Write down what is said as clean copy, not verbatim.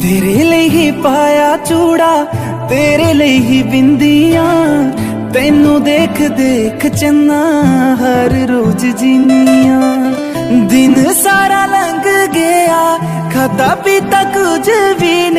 तेरे लिए ही पाया चूड़ा, तेरे लिए ही बिंदियां, तेनू देख देख चन्ना हर रोज जीनिया। दिन सारा लंघ गया, खादा पीता कुछ भी